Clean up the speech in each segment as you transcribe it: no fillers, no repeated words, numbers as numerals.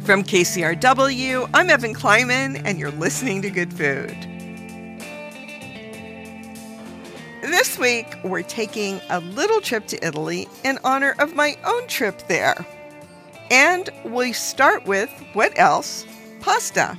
From KCRW, I'm Evan Kleiman, and you're listening to Good Food. This week, we're taking a little trip to Italy in honor of my own trip there. And we start with, what else? Pasta.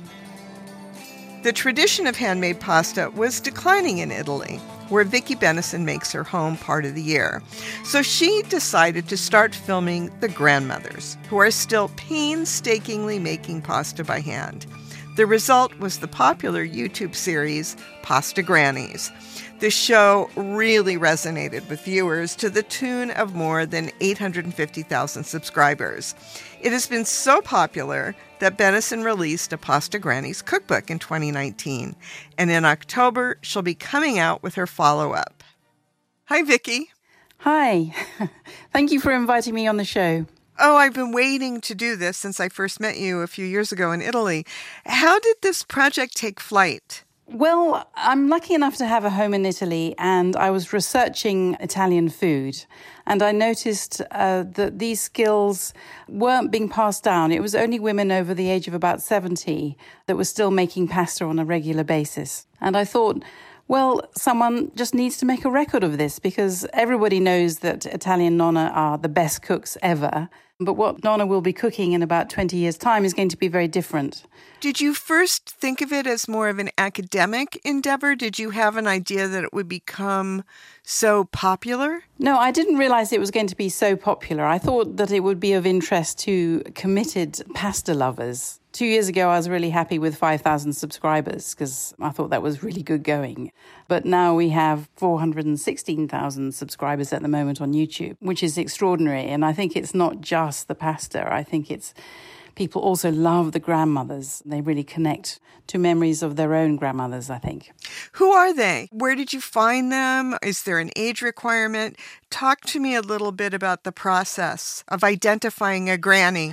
The tradition of handmade pasta was declining in Italy, where Vicki Bennison makes her home part of the year. So she decided to start filming the grandmothers, who are still painstakingly making pasta by hand. The result was the popular YouTube series, Pasta Grannies. The show really resonated with viewers to the tune of more than 850,000 subscribers. It has been so popular that Bennison released a Pasta Grannies cookbook in 2019, and in October, she'll be coming out with her follow-up. Hi, Vicki. Hi. Thank you for inviting me on the show. Oh, I've been waiting to do this since I first met you a few years ago in Italy. How did this project take flight? Well, I'm lucky enough to have a home in Italy, and I was researching Italian food, and I noticed that these skills weren't being passed down. It was only women over the age of about 70 that were still making pasta on a regular basis. And I thought, well, someone just needs to make a record of this, because everybody knows that Italian nonna are the best cooks ever. But what nonna will be cooking in about 20 years' time is going to be very different. Did you first think of it as more of an academic endeavor? Did you have an idea that it would become so popular? No, I didn't realize it was going to be so popular. I thought that it would be of interest to committed pasta lovers. 2 years ago, I was really happy with 5,000 subscribers because I thought that was really good going. But now we have 416,000 subscribers at the moment on YouTube, which is extraordinary. And I think it's not just the pasta. I think it's people also love the grandmothers. They really connect to memories of their own grandmothers, I think. Who are they? Where did you find them? Is there an age requirement? Talk to me a little bit about the process of identifying a granny.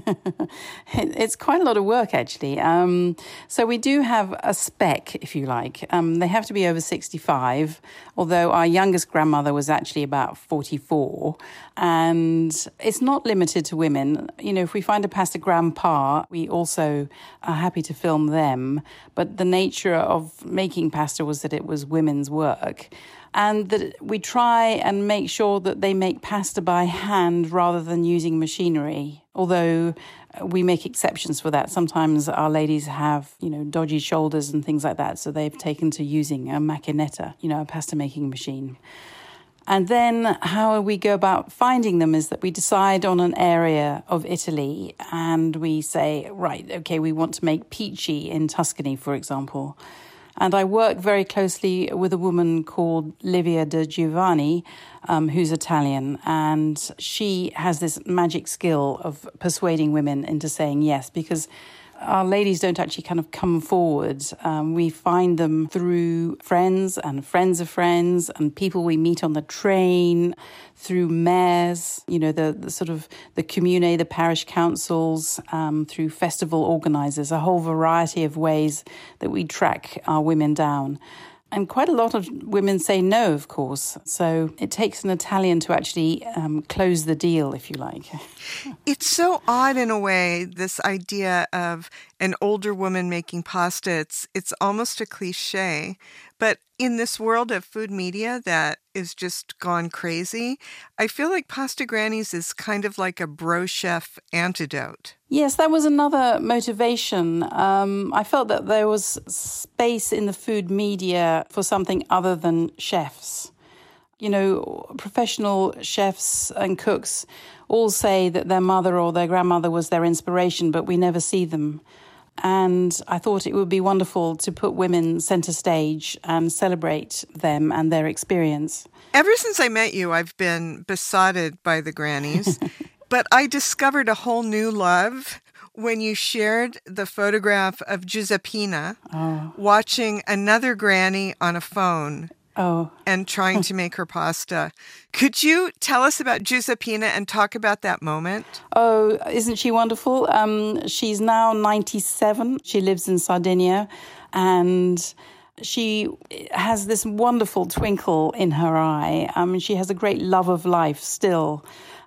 It's quite a lot of work, actually. So we do have a spec, if you like. They have to be over 65, although our youngest grandmother was actually about 44. And it's not limited to women. You know, if we find a pasta grandpa, we also are happy to film them. But the nature of making pasta was that it was women's work. And that we try and make sure that they make pasta by hand rather than using machinery. Although we make exceptions for that. Sometimes our ladies have, dodgy shoulders and things like that. So they've taken to using a macchinetta, a pasta making machine. And then how we go about finding them is that we decide on an area of Italy and we say, right, okay, we want to make peachy in Tuscany, for example. And I work very closely with a woman called Livia De Giovanni, who's Italian. And she has this magic skill of persuading women into saying yes, because our ladies don't actually kind of come forward. We find them through friends and friends of friends and people we meet on the train, through mayors, the sort of the comune, the parish councils, through festival organisers, a whole variety of ways that we track our women down. And quite a lot of women say no, of course. So it takes an Italian to actually close the deal, if you like. It's so odd in a way, this idea of an older woman making pasta. It's almost a cliche. But in this world of food media that is just gone crazy, I feel like Pasta Grannies is kind of like a bro chef antidote. Yes, that was another motivation. I felt that there was space in the food media for something other than chefs. Professional chefs and cooks all say that their mother or their grandmother was their inspiration, but we never see them. And I thought it would be wonderful to put women center stage and celebrate them and their experience. Ever since I met you, I've been besotted by the grannies, but I discovered a whole new love when you shared the photograph of Giuseppina watching another granny on a phone. And trying to make her pasta. Could you tell us about Giuseppina and talk about that moment? Oh, isn't she wonderful? She's now 97. She lives in Sardinia and she has this wonderful twinkle in her eye. She has a great love of life still.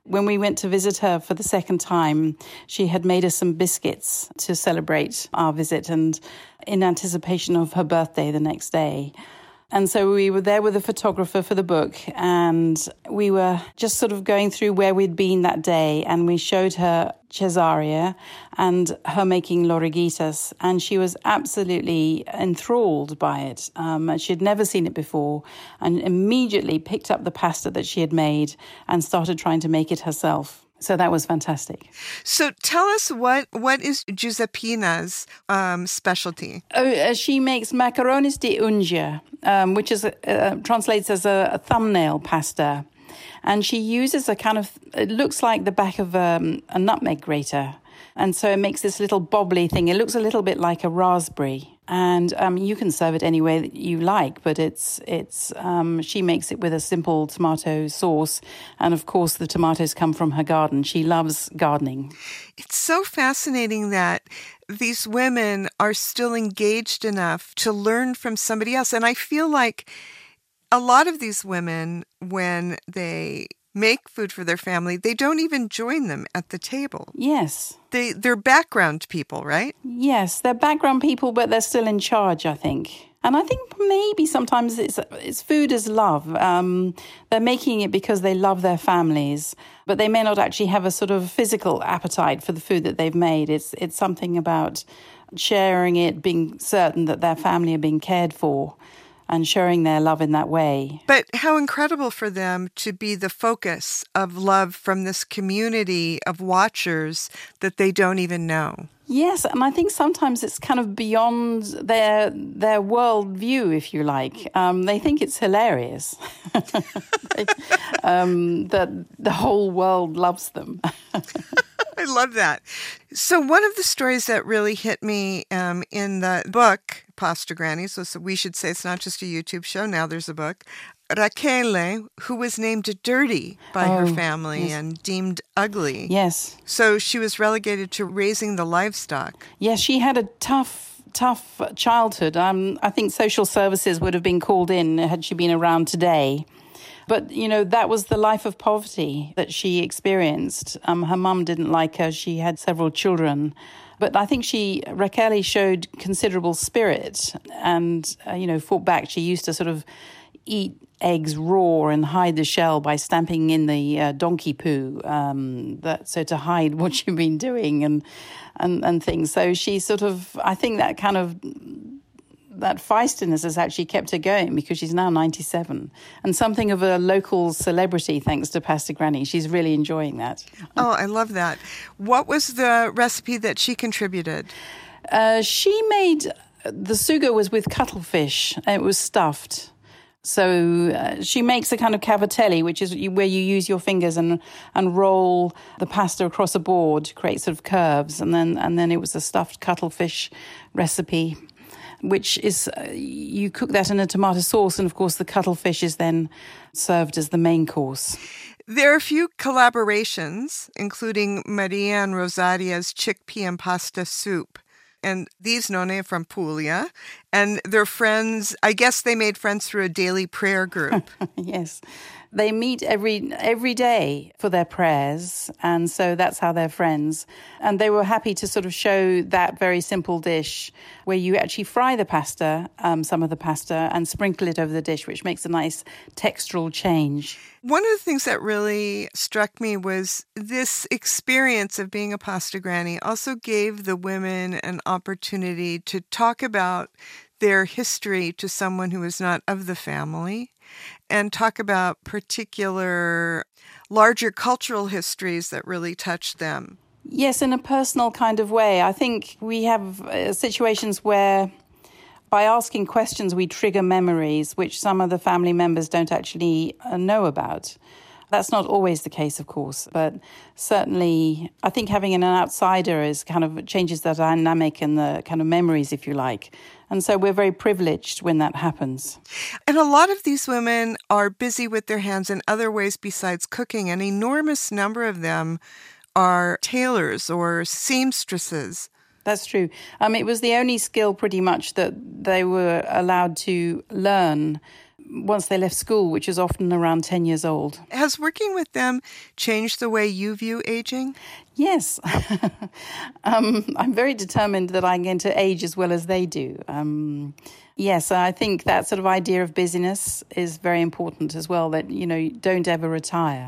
When we went to visit her for the second time, she had made us some biscuits to celebrate our visit and in anticipation of her birthday the next day. And so we were there with a photographer for the book, and we were just sort of going through where we'd been that day, and we showed her Cesaria and her making lorigitas, and she was absolutely enthralled by it. She had never seen it before, and immediately picked up the pasta that she had made and started trying to make it herself. So that was fantastic. So tell us what is Giuseppina's specialty? She makes macaronis di ungia, which is translates as a thumbnail pasta. And she uses it looks like the back of a nutmeg grater. And so it makes this little bobbly thing. It looks a little bit like a raspberry. And you can serve it any way that you like, but she makes it with a simple tomato sauce. And of course, the tomatoes come from her garden. She loves gardening. It's so fascinating that these women are still engaged enough to learn from somebody else. And I feel like a lot of these women, when they make food for their family, they don't even join them at the table. Yes. They're background people, right? Yes, they're background people, but they're still in charge, I think. And I think maybe sometimes it's food as love. They're making it because they love their families, but they may not actually have a sort of physical appetite for the food that they've made. It's something about sharing it, being certain that their family are being cared for, and showing their love in that way. But how incredible for them to be the focus of love from this community of watchers that they don't even know. Yes, and I think sometimes it's kind of beyond their worldview, if you like. They think it's hilarious that the whole world loves them. I love that. So one of the stories that really hit me in the book, Pasta Granny, so we should say it's not just a YouTube show, now there's a book, Rachele, who was named dirty by her family yes. and deemed ugly. Yes. So she was relegated to raising the livestock. Yes, she had a tough childhood. I think social services would have been called in had she been around today. But, that was the life of poverty that she experienced. Her mum didn't like her. She had several children. But I think Rachele showed considerable spirit and, fought back. She used to sort of eat eggs raw and hide the shell by stamping in the donkey poo, so to hide what she'd been doing and things. So she sort of, I think that feistiness has actually kept her going because she's now 97 and something of a local celebrity thanks to Pasta Granny. She's really enjoying that. Oh, I love that. What was the recipe that she contributed? She made, the sugo was with cuttlefish. It was stuffed. So she makes a kind of cavatelli, which is where you use your fingers and roll the pasta across a board to create sort of curves. And then it was a stuffed cuttlefish recipe, which is, you cook that in a tomato sauce, and of course the cuttlefish is then served as the main course. There are a few collaborations, including Maria and Rosaria's chickpea and pasta soup. And these nonne are from Puglia, and they're friends. I guess they made friends through a daily prayer group. Yes. They meet every day for their prayers, and so that's how they're friends. And they were happy to sort of show that very simple dish where you actually fry the pasta, some of the pasta, and sprinkle it over the dish, which makes a nice textural change. One of the things that really struck me was this experience of being a pasta granny also gave the women an opportunity to talk about their history to someone who is not of the family, and talk about particular larger cultural histories that really touched them. Yes, in a personal kind of way. I think we have situations where by asking questions we trigger memories which some of the family members don't actually know about. That's not always the case, of course, but certainly I think having an outsider is kind of changes the dynamic and the kind of memories, if you like. And so we're very privileged when that happens. And a lot of these women are busy with their hands in other ways besides cooking. An enormous number of them are tailors or seamstresses. That's true. It was the only skill pretty much that they were allowed to learn once they left school, which is often around 10 years old. Has working with them changed the way you view aging? Yes. I'm very determined that I'm going to age as well as they do. Yes, I think that sort of idea of busyness is very important as well, that, don't ever retire.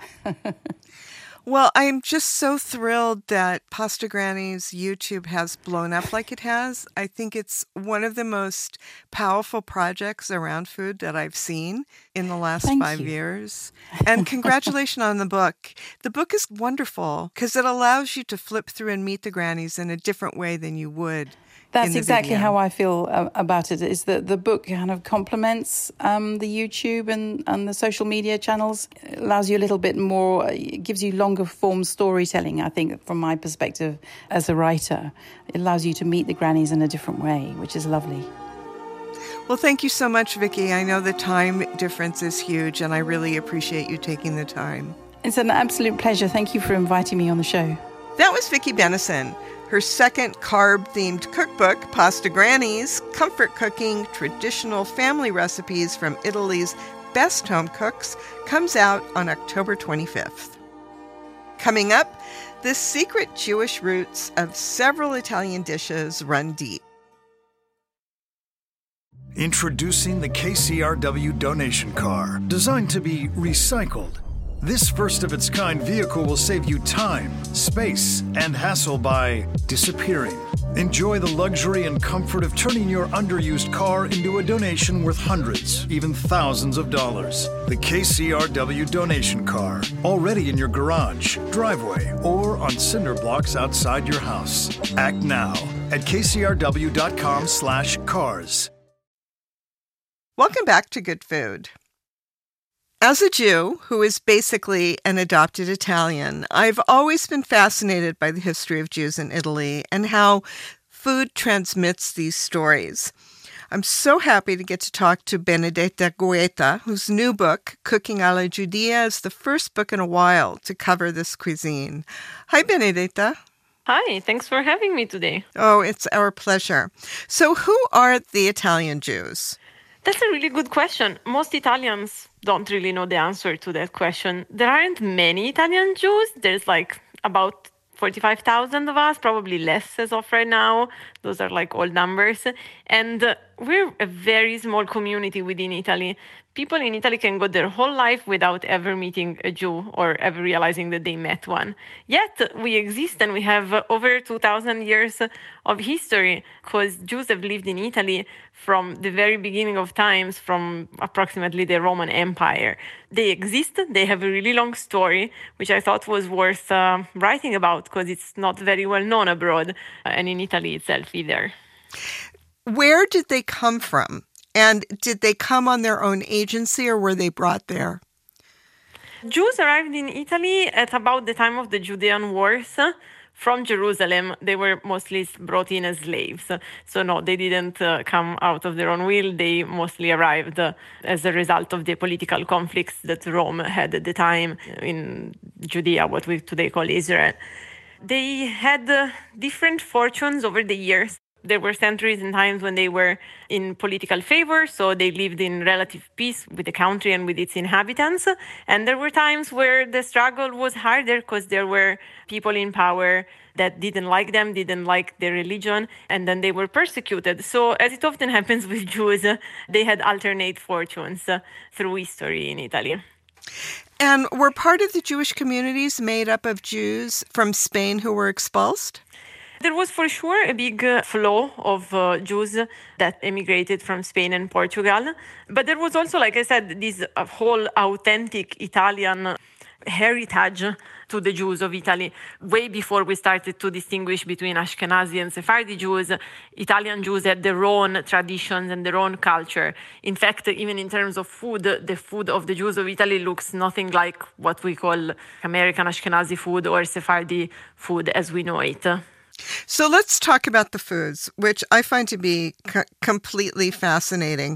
Well, I'm just so thrilled that Pasta Granny's YouTube has blown up like it has. I think it's one of the most powerful projects around food that I've seen in the last 5 years. And congratulations on the book. The book is wonderful because it allows you to flip through and meet the grannies in a different way than you would. That's exactly how I feel about it, is that the book kind of complements the YouTube and the social media channels. It allows you a little bit more, it gives you longer form storytelling, I think, from my perspective as a writer. It allows you to meet the grannies in a different way, which is lovely. Well, thank you so much, Vicki. I know the time difference is huge, and I really appreciate you taking the time. It's an absolute pleasure. Thank you for inviting me on the show. That was Vicki Bennison. Her second carb-themed cookbook, Pasta Granny's, Comfort Cooking, Traditional Family Recipes from Italy's Best Home Cooks, comes out on October 25th. Coming up, the secret Jewish roots of several Italian dishes run deep. Introducing the KCRW donation car, designed to be recycled. This first-of-its-kind vehicle will save you time, space, and hassle by disappearing. Enjoy the luxury and comfort of turning your underused car into a donation worth hundreds, even thousands of dollars. The KCRW donation car, already in your garage, driveway, or on cinder blocks outside your house. Act now at kcrw.com/cars. Welcome back to Good Food. As a Jew who is basically an adopted Italian, I've always been fascinated by the history of Jews in Italy and how food transmits these stories. I'm so happy to get to talk to Benedetta Goeta, whose new book, Cooking alla Giudia, is the first book in a while to cover this cuisine. Hi, Benedetta. Hi, thanks for having me today. Oh, it's our pleasure. So who are the Italian Jews? That's a really good question. Most Italians don't really know the answer to that question. There aren't many Italian Jews. There's about 45,000 of us, probably less as of right now. Those are old numbers. And we're a very small community within Italy. People in Italy can go their whole life without ever meeting a Jew or ever realizing that they met one. Yet we exist and we have over 2,000 years of history because Jews have lived in Italy from the very beginning of times, from approximately the Roman Empire. They exist. They have a really long story, which I thought was worth writing about because it's not very well known abroad and in Italy itself either. Where did they come from? And did they come on their own agency or were they brought there? Jews arrived in Italy at about the time of the Judean Wars from Jerusalem. They were mostly brought in as slaves. So no, they didn't come out of their own will. They mostly arrived as a result of the political conflicts that Rome had at the time in Judea, what we today call Israel. They had different fortunes over the years. There were centuries and times when they were in political favor, so they lived in relative peace with the country and with its inhabitants. And there were times where the struggle was harder because there were people in power that didn't like them, didn't like their religion, and then they were persecuted. So as it often happens with Jews, they had alternate fortunes through history in Italy. And were part of the Jewish communities made up of Jews from Spain who were expulsed? There was for sure a big flow of Jews that emigrated from Spain and Portugal. But there was also, like I said, this whole authentic Italian heritage to the Jews of Italy. Way before we started to distinguish between Ashkenazi and Sephardi Jews, Italian Jews had their own traditions and their own culture. In fact, even in terms of food, the food of the Jews of Italy looks nothing like what we call American Ashkenazi food or Sephardi food as we know it. So let's talk about the foods, which I find to be completely fascinating.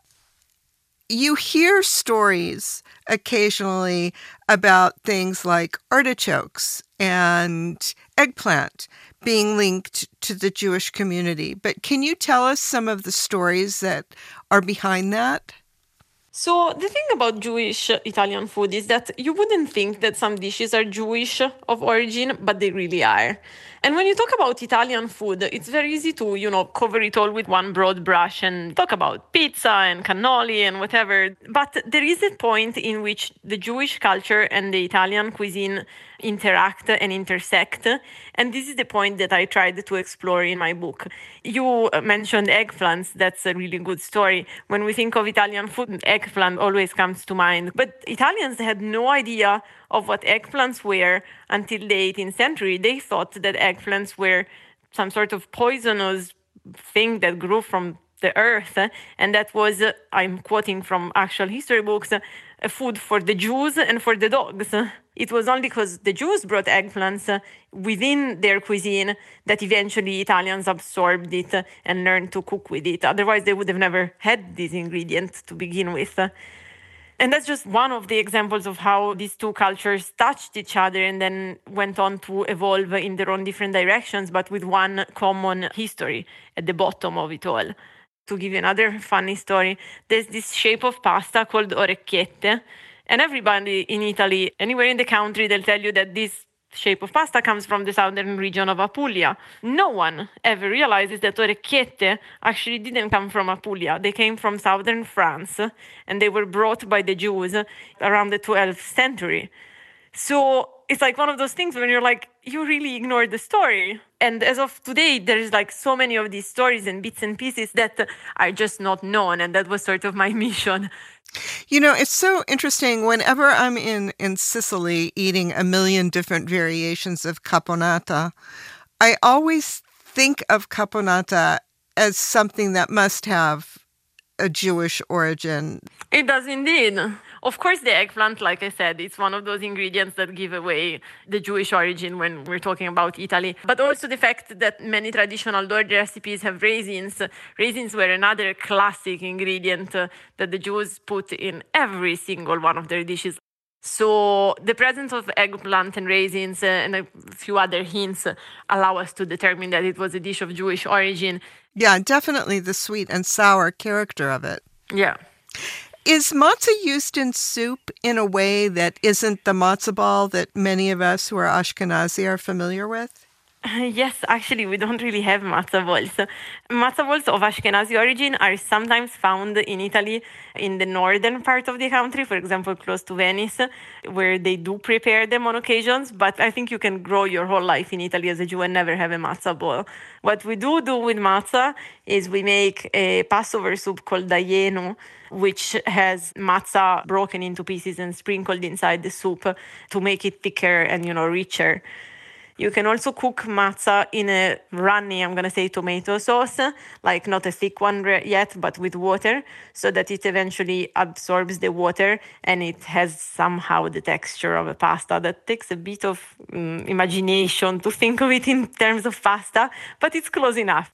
You hear stories occasionally about things like artichokes and eggplant being linked to the Jewish community. But can you tell us some of the stories that are behind that? So the thing about Jewish Italian food is that you wouldn't think that some dishes are Jewish of origin, but they really are. And when you talk about Italian food, it's very easy to, cover it all with one broad brush and talk about pizza and cannoli and whatever. But there is a point in which the Jewish culture and the Italian cuisine interact and intersect. And this is the point that I tried to explore in my book. You mentioned eggplants. That's a really good story. When we think of Italian food, eggplant always comes to mind. But Italians had no idea of what eggplants were until the 18th century. They thought that eggplants were some sort of poisonous thing that grew from the earth, and that was, I'm quoting from actual history books, a food for the Jews and for the dogs. It was only because the Jews brought eggplants within their cuisine that eventually Italians absorbed it and learned to cook with it. Otherwise, they would have never had this ingredient to begin with. And that's just one of the examples of how these two cultures touched each other and then went on to evolve in their own different directions, but with one common history at the bottom of it all. To give you another funny story, there's this shape of pasta called orecchiette, and everybody in Italy, anywhere in the country, they'll tell you that this shape of pasta comes from the southern region of Apulia. No one ever realizes that orecchiette actually didn't come from Apulia. They came from southern France, and they were brought by the Jews around the 12th century. So it's like one of those things when you're like, you really ignored the story. And as of today, there's like so many of these stories and bits and pieces that are just not known. And that was sort of my mission. It's so interesting. Whenever I'm in Sicily eating a million different variations of caponata, I always think of caponata as something that must have a Jewish origin. It does indeed. Of course, the eggplant, like I said, it's one of those ingredients that give away the Jewish origin when we're talking about Italy. But also the fact that many traditional dough recipes have raisins. Raisins were another classic ingredient that the Jews put in every single one of their dishes. So the presence of eggplant and raisins and a few other hints allow us to determine that it was a dish of Jewish origin. Yeah, definitely the sweet and sour character of it. Yeah. Is matzah used in soup in a way that isn't the matzah ball that many of us who are Ashkenazi are familiar with? Yes, actually, we don't really have matzah balls. Matzah balls of Ashkenazi origin are sometimes found in Italy, in the northern part of the country, for example, close to Venice, where they do prepare them on occasions. But I think you can grow your whole life in Italy as a Jew and never have a matzah ball. What we do with matzah is we make a Passover soup called dayenu, which has matzah broken into pieces and sprinkled inside the soup to make it thicker and, richer. You can also cook matzah in a runny, I'm going to say, tomato sauce, like not a thick one yet, but with water, so that it eventually absorbs the water and it has somehow the texture of a pasta. That takes a bit of imagination to think of it in terms of pasta, but it's close enough.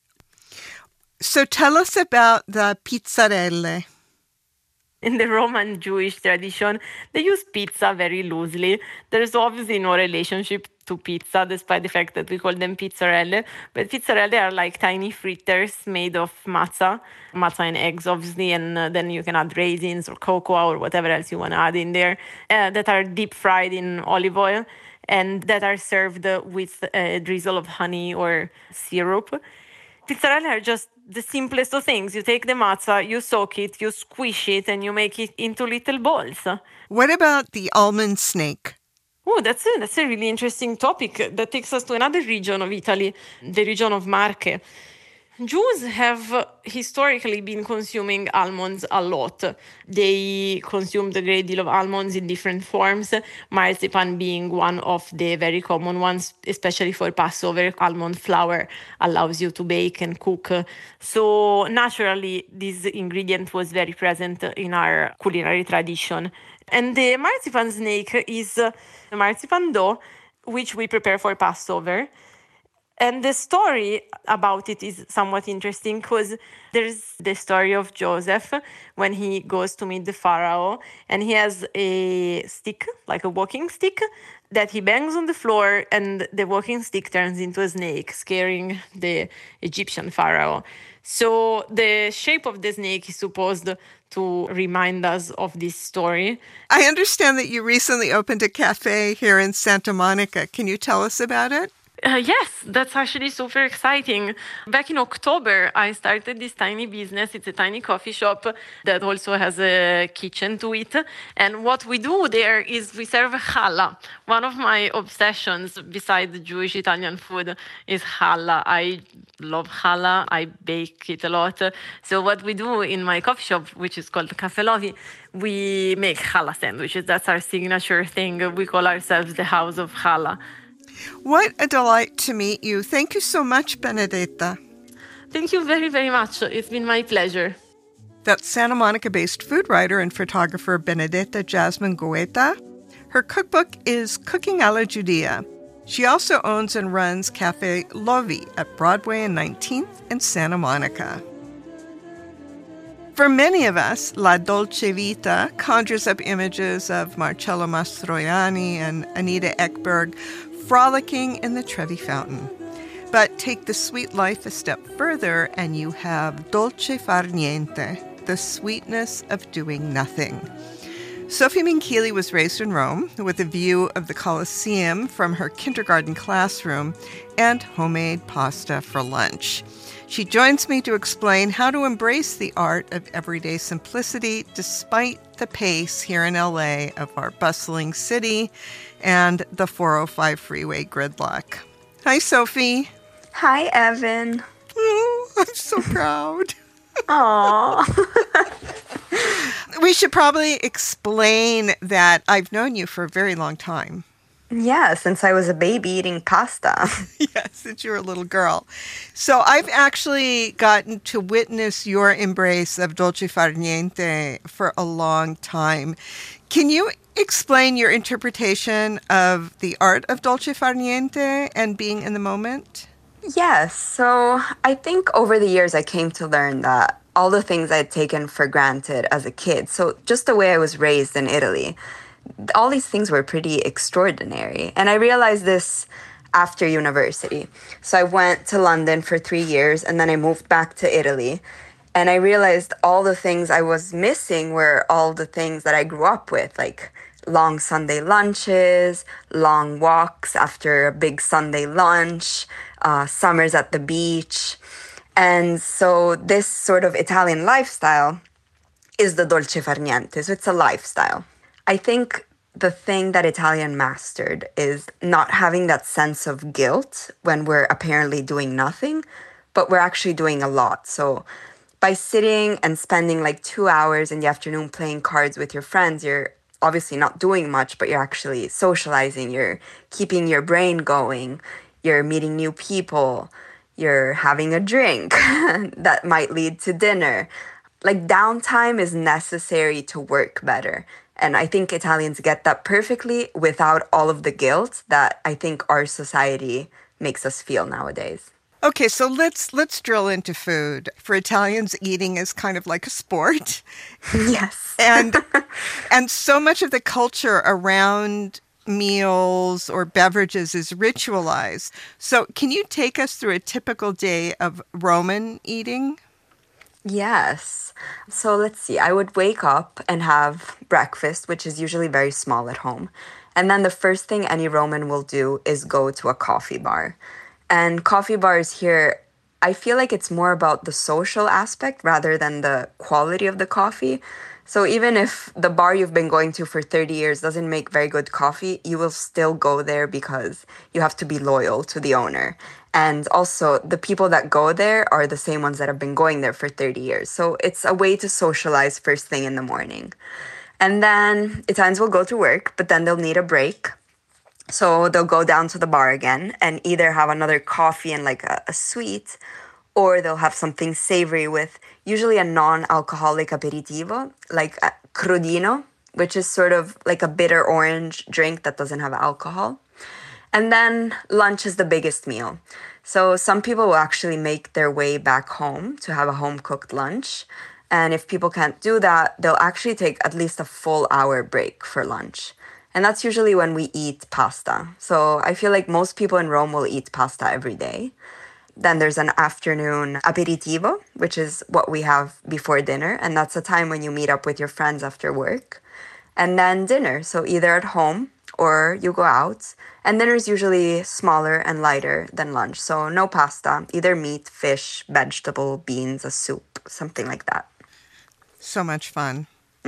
So tell us about the pizzarelle. In the Roman Jewish tradition, they use pizza very loosely. There's obviously no relationship to pizza, despite the fact that we call them pizzarelle. But pizzarelle are like tiny fritters made of matzah and eggs, obviously, and then you can add raisins or cocoa or whatever else you want to add in there, that are deep fried in olive oil and that are served with a drizzle of honey or syrup. Pizzarelle are just the simplest of things. You take the matzah, you soak it, you squish it, and you make it into little balls. What about the almond snake? Oh, that's a really interesting topic. That takes us to another region of Italy, the region of Marche. Jews have historically been consuming almonds a lot. They consumed a great deal of almonds in different forms, marzipan being one of the very common ones, especially for Passover. Almond flour allows you to bake and cook. So naturally, this ingredient was very present in our culinary tradition. And the marzipan snake is a marzipan dough, which we prepare for Passover. And the story about it is somewhat interesting because there's the story of Joseph when he goes to meet the Pharaoh, and he has a stick, like a walking stick, that he bangs on the floor, and the walking stick turns into a snake, scaring the Egyptian Pharaoh. So the shape of the snake is supposed to remind us of this story. I understand that you recently opened a cafe here in Santa Monica. Can you tell us about it? Yes, that's actually super exciting. Back in October, I started this tiny business. It's a tiny coffee shop that also has a kitchen to it. And what we do there is we serve challah. One of my obsessions besides Jewish Italian food is challah. I love challah. I bake it a lot. So what we do in my coffee shop, which is called Caffè Lovi, we make challah sandwiches. That's our signature thing. We call ourselves the House of Challah. What a delight to meet you. Thank you so much, Benedetta. Thank you very, very much. It's been my pleasure. That's Santa Monica-based food writer and photographer Benedetta Jasmine Goeta. Her cookbook is Cooking alla Judea. She also owns and runs Cafe Lovi at Broadway and 19th in Santa Monica. For many of us, La Dolce Vita conjures up images of Marcello Mastroianni and Anita Ekberg frolicking in the Trevi Fountain. But take the sweet life a step further and you have dolce far niente, the sweetness of doing nothing. Sophie Minchili was raised in Rome with a view of the Colosseum from her kindergarten classroom and homemade pasta for lunch. She joins me to explain how to embrace the art of everyday simplicity despite the pace here in LA of our bustling city and the 405 freeway gridlock. Hi, Sophie. Hi, Evan. Oh, I'm so proud. Aww. We should probably explain that I've known you for a very long time. Yeah, since I was a baby eating pasta. Yes, since you were a little girl. So I've actually gotten to witness your embrace of dolce far niente for a long time. Can you explain your interpretation of the art of dolce far niente and being in the moment? Yes, so I think over the years I came to learn that all the things I'd taken for granted as a kid, so just the way I was raised in Italy, all these things were pretty extraordinary. And I realized this after university. So I went to London for 3 years and then I moved back to Italy. And I realized all the things I was missing were all the things that I grew up with, like long Sunday lunches, long walks after a big Sunday lunch, summers at the beach. And so this sort of Italian lifestyle is the dolce far niente. So it's a lifestyle. I think the thing that Italian mastered is not having that sense of guilt when we're apparently doing nothing, but we're actually doing a lot. So by sitting and spending like 2 hours in the afternoon playing cards with your friends, you're obviously not doing much, but you're actually socializing, you're keeping your brain going, you're meeting new people, you're having a drink that might lead to dinner. Like downtime is necessary to work better. And I think Italians get that perfectly without all of the guilt that I think our society makes us feel nowadays. Okay, so let's drill into food. For Italians, eating is kind of like a sport. Yes. and so much of the culture around meals or beverages is ritualized. So can you take us through a typical day of Roman eating? Yes. So let's see. I would wake up and have breakfast, which is usually very small at home. And then the first thing any Roman will do is go to a coffee bar. And coffee bars here, I feel like it's more about the social aspect rather than the quality of the coffee. So even if the bar you've been going to for 30 years doesn't make very good coffee, you will still go there because you have to be loyal to the owner. And also, the people that go there are the same ones that have been going there for 30 years. So it's a way to socialize first thing in the morning. And then Italians will go to work, but then they'll need a break. So they'll go down to the bar again and either have another coffee and like a sweet, or they'll have something savory with usually a non-alcoholic aperitivo, like a crudino, which is sort of like a bitter orange drink that doesn't have alcohol. And then lunch is the biggest meal. So some people will actually make their way back home to have a home cooked lunch. And if people can't do that, they'll actually take at least a full hour break for lunch. And that's usually when we eat pasta. So I feel like most people in Rome will eat pasta every day. Then there's an afternoon aperitivo, which is what we have before dinner. And that's a time when you meet up with your friends after work. And then dinner, so either at home or you go out. And dinner is usually smaller and lighter than lunch. So no pasta, either meat, fish, vegetable, beans, a soup, something like that. So much fun.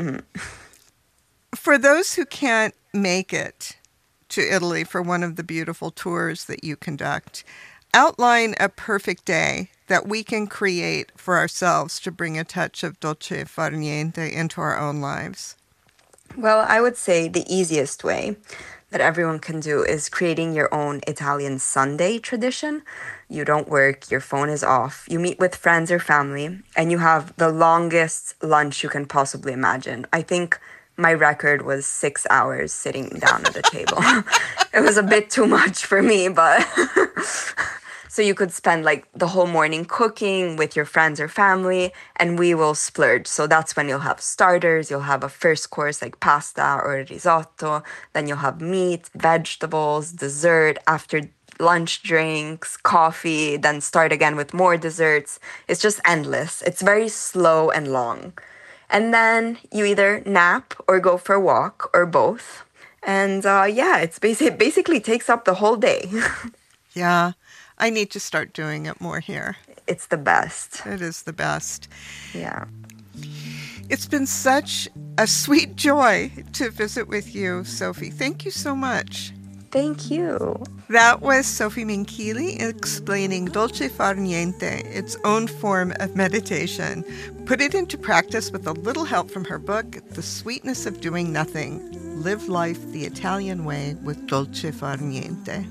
For those who can't make it to Italy for one of the beautiful tours that you conduct, outline a perfect day that we can create for ourselves to bring a touch of dolce far niente into our own lives. Well, I would say the easiest way that everyone can do is creating your own Italian Sunday tradition. You don't work, your phone is off, you meet with friends or family, and you have the longest lunch you can possibly imagine. I think my record was 6 hours sitting down at a table. It was a bit too much for me, but... So you could spend like the whole morning cooking with your friends or family, and we will splurge. So that's when you'll have starters, you'll have a first course like pasta or risotto, then you'll have meat, vegetables, dessert, after lunch drinks, coffee, then start again with more desserts. It's just endless. It's very slow and long. And then you either nap or go for a walk or both. And it basically takes up the whole day. Yeah. I need to start doing it more here. It's the best. It is the best. Yeah. It's been such a sweet joy to visit with you, Sophie. Thank you so much. Thank you. That was Sophie Minchili explaining dolce far niente, its own form of meditation. Put it into practice with a little help from her book, The Sweetness of Doing Nothing. Live life the Italian way with dolce far niente.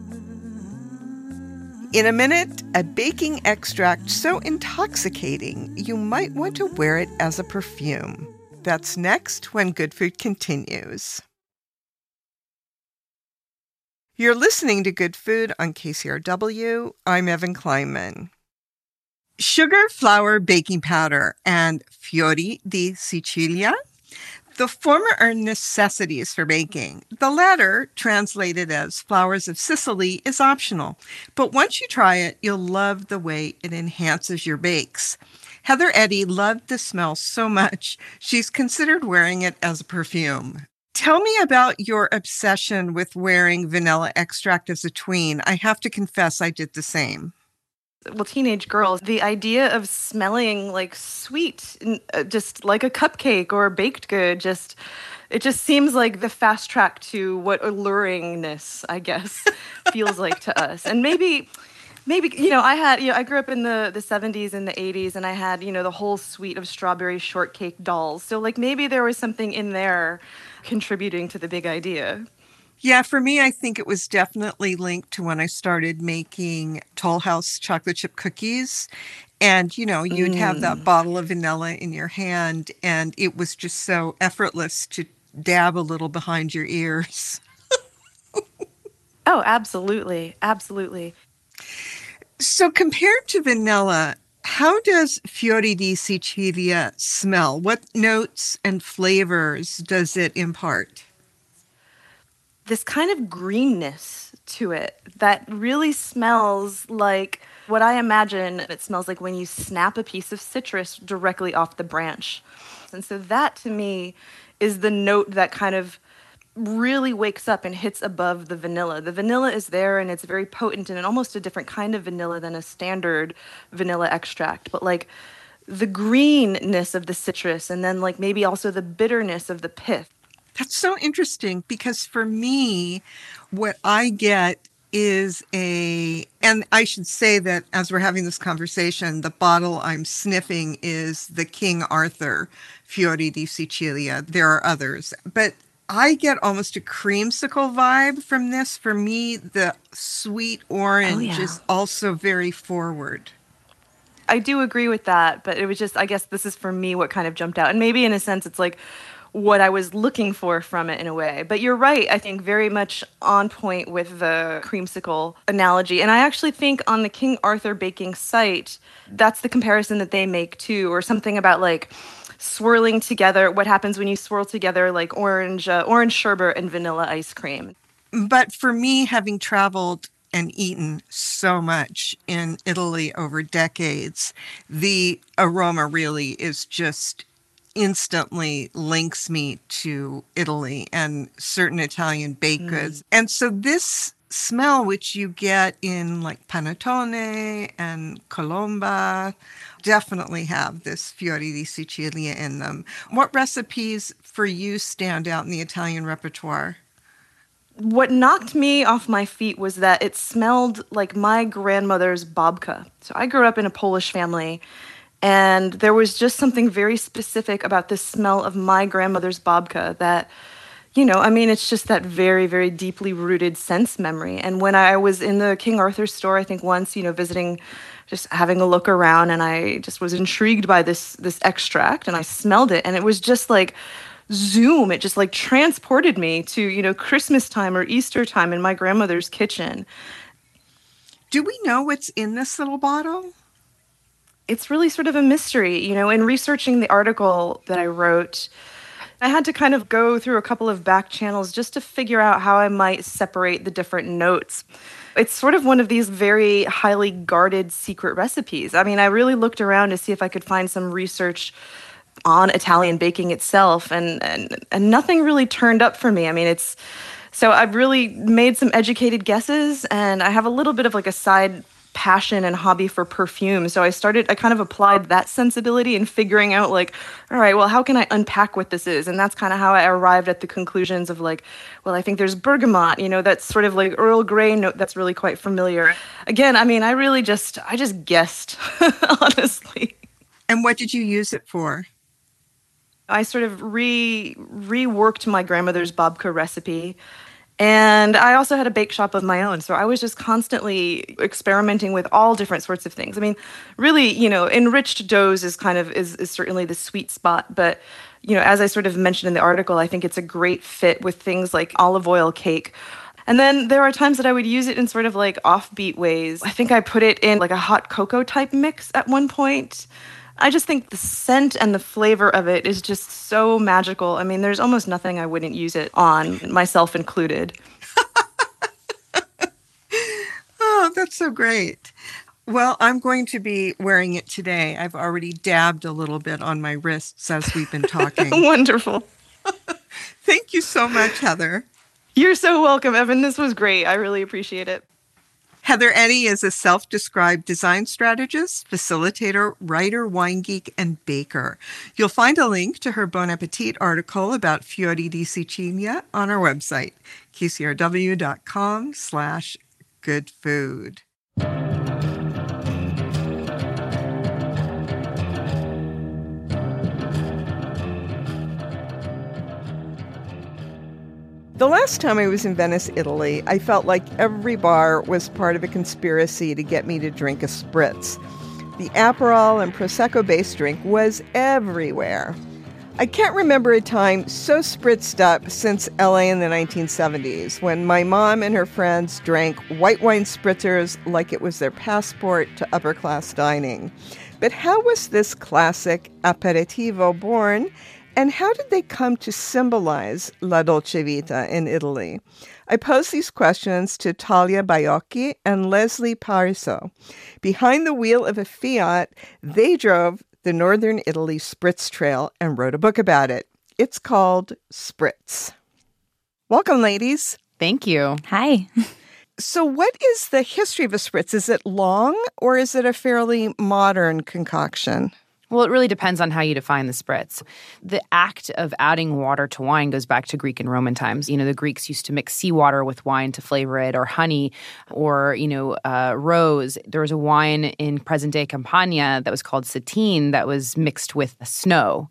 In a minute, a baking extract so intoxicating you might want to wear it as a perfume. That's next when Good Food continues. You're listening to Good Food on KCRW. I'm Evan Kleinman. Sugar, flour, baking powder, and fiori di Sicilia. The former are necessities for baking. The latter, translated as flowers of Sicily, is optional. But once you try it, you'll love the way it enhances your bakes. Heather Eddy loved the smell so much, she's considered wearing it as a perfume. Tell me about your obsession with wearing vanilla extract as a tween. I have to confess I did the same. Well, teenage girls, the idea of smelling like sweet, just like a cupcake or a baked good, it just seems like the fast track to what alluringness, I guess, feels like to us. And maybe, I grew up in the 70s and the 80s, and I had, the whole suite of strawberry shortcake dolls. So like maybe there was something in there contributing to the big idea. Yeah, for me, I think it was definitely linked to when I started making Toll House chocolate chip cookies. And, you'd have that bottle of vanilla in your hand, and it was just so effortless to dab a little behind your ears. Oh, absolutely. Absolutely. So compared to vanilla, how does Fiori di Sicilia smell? What notes and flavors does it impart? This kind of greenness to it that really smells like what I imagine it smells like when you snap a piece of citrus directly off the branch. And so that to me is the note that kind of really wakes up and hits above the vanilla. The vanilla is there and it's very potent and almost a different kind of vanilla than a standard vanilla extract. But like the greenness of the citrus and then like maybe also the bitterness of the pith. That's so interesting because for me, what I get is and I should say that as we're having this conversation, the bottle I'm sniffing is the King Arthur Fiori di Sicilia. There are others, but I get almost a creamsicle vibe from this. For me, the sweet orange is also very forward. I do agree with that, but it was just, I guess this is for me what kind of jumped out. And maybe in a sense, it's like what I was looking for from it in a way. But you're right, I think very much on point with the creamsicle analogy. And I actually think on the King Arthur baking site, that's the comparison that they make too, or something about like swirling together, what happens when you swirl together like orange sherbet and vanilla ice cream. But for me, having traveled and eaten so much in Italy over decades, the aroma really is just instantly links me to Italy and certain Italian baked goods. And so this smell, which you get in like panettone and colomba, definitely have this fiori di Sicilia in them. What recipes for you stand out in the Italian repertoire? What knocked me off my feet was that it smelled like my grandmother's babka. So I grew up in a Polish family, and there was just something very specific about the smell of my grandmother's babka that, it's just that very, very deeply rooted sense memory. And when I was in the King Arthur store, I think once, visiting, just having a look around, and I just was intrigued by this extract, and I smelled it, and it was just like, zoom, it just like transported me to, Christmas time or Easter time in my grandmother's kitchen. Do we know what's in this little bottle? It's really sort of a mystery. In researching the article that I wrote, I had to kind of go through a couple of back channels just to figure out how I might separate the different notes. It's sort of one of these very highly guarded secret recipes. I really looked around to see if I could find some research on Italian baking itself, and nothing really turned up for me. So I've really made some educated guesses, and I have a little bit of like a side passion and hobby for perfume. So I kind of applied that sensibility in figuring out like, all right, well, how can I unpack what this is? And that's kind of how I arrived at the conclusions of like, well, I think there's bergamot, that's sort of like Earl Grey note that's really quite familiar. Again, I just guessed, honestly. And what did you use it for? I sort of reworked my grandmother's babka recipe. And I also had a bake shop of my own. So I was just constantly experimenting with all different sorts of things. Really, enriched doughs is certainly the sweet spot. But, as I sort of mentioned in the article, I think it's a great fit with things like olive oil cake. And then there are times that I would use it in sort of like offbeat ways. I think I put it in like a hot cocoa type mix at one point. I just think the scent and the flavor of it is just so magical. There's almost nothing I wouldn't use it on, myself included. Oh, that's so great. Well, I'm going to be wearing it today. I've already dabbed a little bit on my wrists as we've been talking. Wonderful. Thank you so much, Heather. You're so welcome, Evan. This was great. I really appreciate it. Heather Eddy is a self-described design strategist, facilitator, writer, wine geek, and baker. You'll find a link to her Bon Appetit article about Fiori di Sicilia on our website, kcrw.com/goodfood. The last time I was in Venice, Italy, I felt like every bar was part of a conspiracy to get me to drink a spritz. The Aperol and Prosecco-based drink was everywhere. I can't remember a time so spritzed up since LA in the 1970s, when my mom and her friends drank white wine spritzers like it was their passport to upper-class dining. But how was this classic aperitivo born? And how did they come to symbolize La Dolce Vita in Italy? I posed these questions to Talia Baiocchi and Leslie Pariso. Behind the wheel of a Fiat, they drove the Northern Italy Spritz Trail and wrote a book about it. It's called Spritz. Welcome, ladies. Thank you. Hi. So what is the history of a Spritz? Is it long, or is it a fairly modern concoction? Well, it really depends on how you define the spritz. The act of adding water to wine goes back to Greek and Roman times. The Greeks used to mix seawater with wine to flavor it, or honey, or, rose. There was a wine in present-day Campania that was called Satine that was mixed with snow.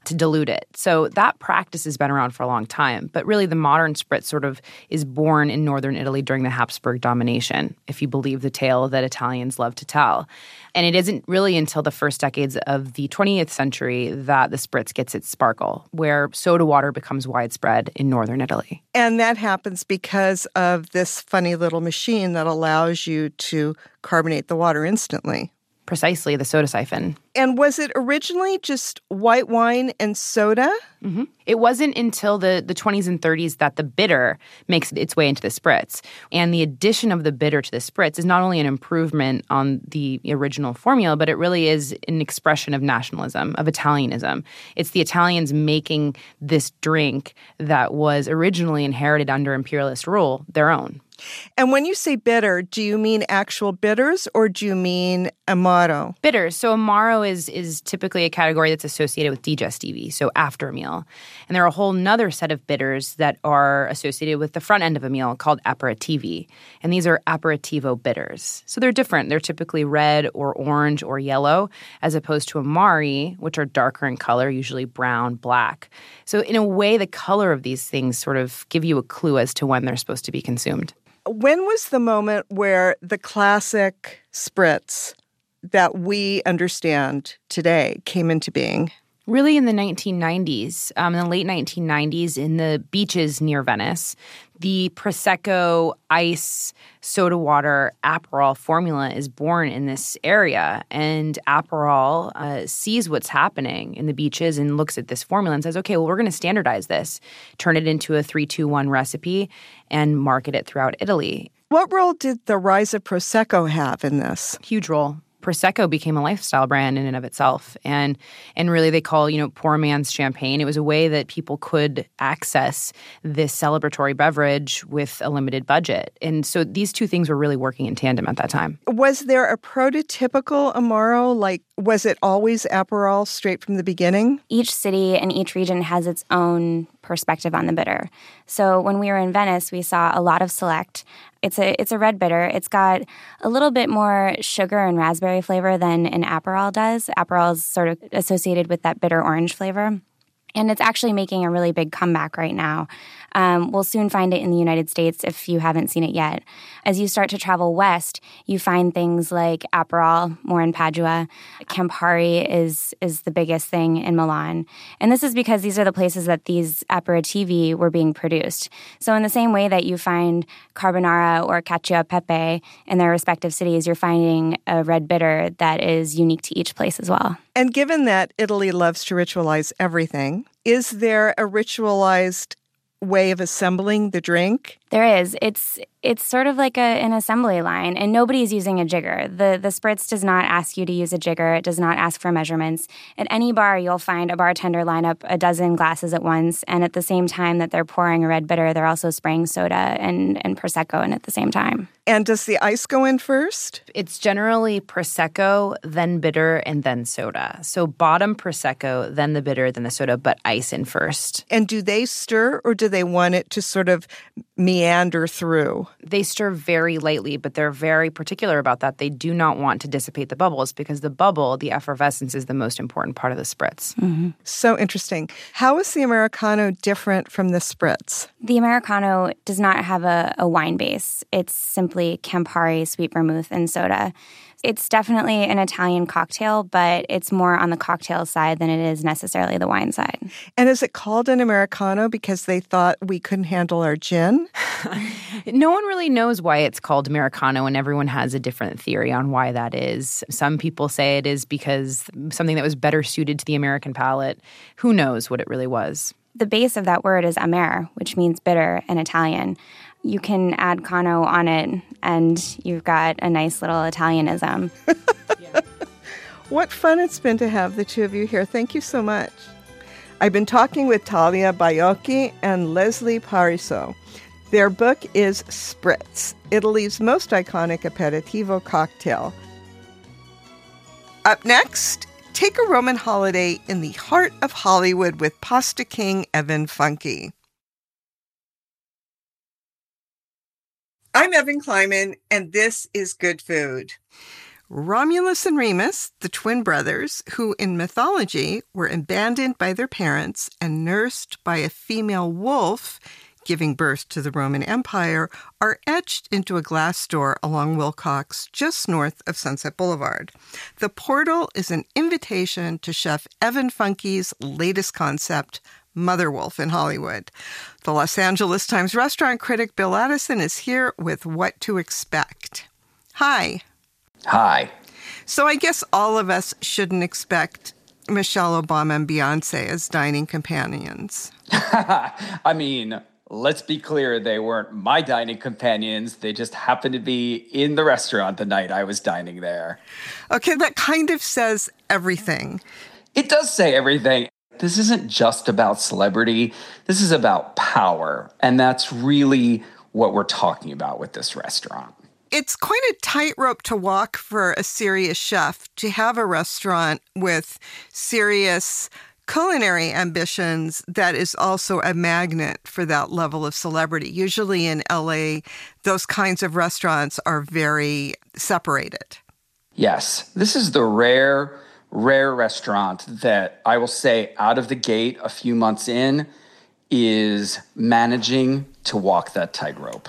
to dilute it. So that practice has been around for a long time. But really, the modern spritz sort of is born in northern Italy during the Habsburg domination, if you believe the tale that Italians love to tell. And it isn't really until the first decades of the 20th century that the spritz gets its sparkle, where soda water becomes widespread in northern Italy. And that happens because of this funny little machine that allows you to carbonate the water instantly. Precisely, the soda siphon. And was it originally just white wine and soda? Mm-hmm. It wasn't until the 20s and 30s that the bitter makes its way into the spritz. And the addition of the bitter to the spritz is not only an improvement on the original formula, but it really is an expression of nationalism, of Italianism. It's the Italians making this drink that was originally inherited under imperialist rule their own. And when you say bitter, do you mean actual bitters or do you mean Amaro? Bitters. So Amaro is typically a category that's associated with digestivi, so after a meal. And there are a whole nother set of bitters that are associated with the front end of a meal called aperitivi. And these are aperitivo bitters. So they're different. They're typically red or orange or yellow, as opposed to Amari, which are darker in color, usually brown, black. So in a way, the color of these things sort of give you a clue as to when they're supposed to be consumed. When was the moment where the classic spritz that we understand today came into being? Really in the 1990s, in the late 1990s, in the beaches near Venice, the Prosecco ice soda water Aperol formula is born in this area. And Aperol sees what's happening in the beaches and looks at this formula and says, okay, well, we're going to standardize this, turn it into a 3-2-1 recipe, and market it throughout Italy. What role did the rise of Prosecco have in this? Huge role. Prosecco became a lifestyle brand in and of itself. And really they call, poor man's champagne. It was a way that people could access this celebratory beverage with a limited budget. And so these two things were really working in tandem at that time. Was there a prototypical Amaro? Like, was it always Aperol straight from the beginning? Each city and each region has its own perspective on the bitter. So when we were in Venice, we saw a lot of Select. It's a red bitter. It's got a little bit more sugar and raspberry flavor than an Aperol does. Aperol is sort of associated with that bitter orange flavor. And it's actually making a really big comeback right now. We'll soon find it in the United States if you haven't seen it yet. As you start to travel west, you find things like Aperol, more in Padua. Campari is the biggest thing in Milan. And this is because these are the places that these aperitivi were being produced. So in the same way that you find Carbonara or Cacio e Pepe in their respective cities, you're finding a red bitter that is unique to each place as well. And given that Italy loves to ritualize everything, is there a ritualized way of assembling the drink? There is. It's sort of like an assembly line, and nobody's using a jigger. The spritz does not ask you to use a jigger. It does not ask for measurements. At any bar, you'll find a bartender line up a dozen glasses at once, and at the same time that they're pouring a red bitter, they're also spraying soda and Prosecco in at the same time. And does the ice go in first? It's generally Prosecco, then bitter, and then soda. So bottom Prosecco, then the bitter, then the soda, but ice in first. And do they stir, or do they want it to sort of meander through? They stir very lightly, but they're very particular about that. They do not want to dissipate the bubbles because the bubble, the effervescence, is the most important part of the spritz. Mm-hmm. So interesting. How is the Americano different from the spritz? The Americano does not have a wine base. It's simply Campari, sweet vermouth, and soda. It's definitely an Italian cocktail, but it's more on the cocktail side than it is necessarily the wine side. And is it called an Americano because they thought we couldn't handle our gin? No one really knows why it's called Americano, and everyone has a different theory on why that is. Some people say it is because something that was better suited to the American palate. Who knows what it really was? The base of that word is amer, which means bitter in Italian. You can add cano on it, and you've got a nice little Italianism. What fun it's been to have the two of you here. Thank you so much. I've been talking with Talia Baiocchi and Leslie Pariso. Their book is Spritz, Italy's most iconic aperitivo cocktail. Up next, take a Roman holiday in the heart of Hollywood with pasta king Evan Funke. I'm Evan Kleiman, and this is Good Food. Romulus and Remus, the twin brothers, who in mythology were abandoned by their parents and nursed by a female wolf, giving birth to the Roman Empire, are etched into a glass door along Wilcox, just north of Sunset Boulevard. The portal is an invitation to Chef Evan Funke's latest concept, Mother Wolf in Hollywood. The Los Angeles Times restaurant critic Bill Addison is here with what to expect. Hi. Hi. So I guess all of us shouldn't expect Michelle Obama and Beyonce as dining companions. I mean, let's be clear, they weren't my dining companions. They just happened to be in the restaurant the night I was dining there. Okay, that kind of says everything. It does say everything. This isn't just about celebrity. This is about power. And that's really what we're talking about with this restaurant. It's quite a tightrope to walk for a serious chef to have a restaurant with serious culinary ambitions that is also a magnet for that level of celebrity. Usually in LA, those kinds of restaurants are very separated. Yes, this is the rare restaurant that I will say out of the gate a few months in is managing to walk that tightrope.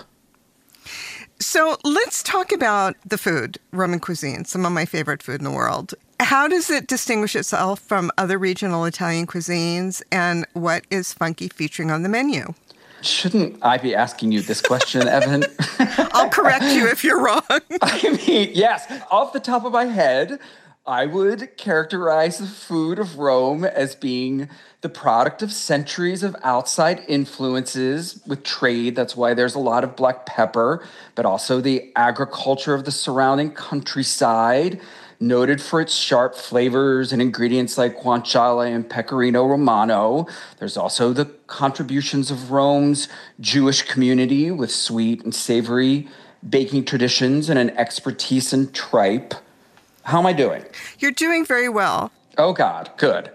So let's talk about the food, Roman cuisine, some of my favorite food in the world. How does it distinguish itself from other regional Italian cuisines, and what is Funke featuring on the menu? Shouldn't I be asking you this question, Evan? I'll correct you if you're wrong. I mean, yes, off the top of my head, I would characterize the food of Rome as being the product of centuries of outside influences with trade. That's why there's a lot of black pepper, but also the agriculture of the surrounding countryside, noted for its sharp flavors and ingredients like guanciale and pecorino romano. There's also the contributions of Rome's Jewish community with sweet and savory baking traditions and an expertise in tripe. How am I doing? You're doing very well. Oh, God. Good.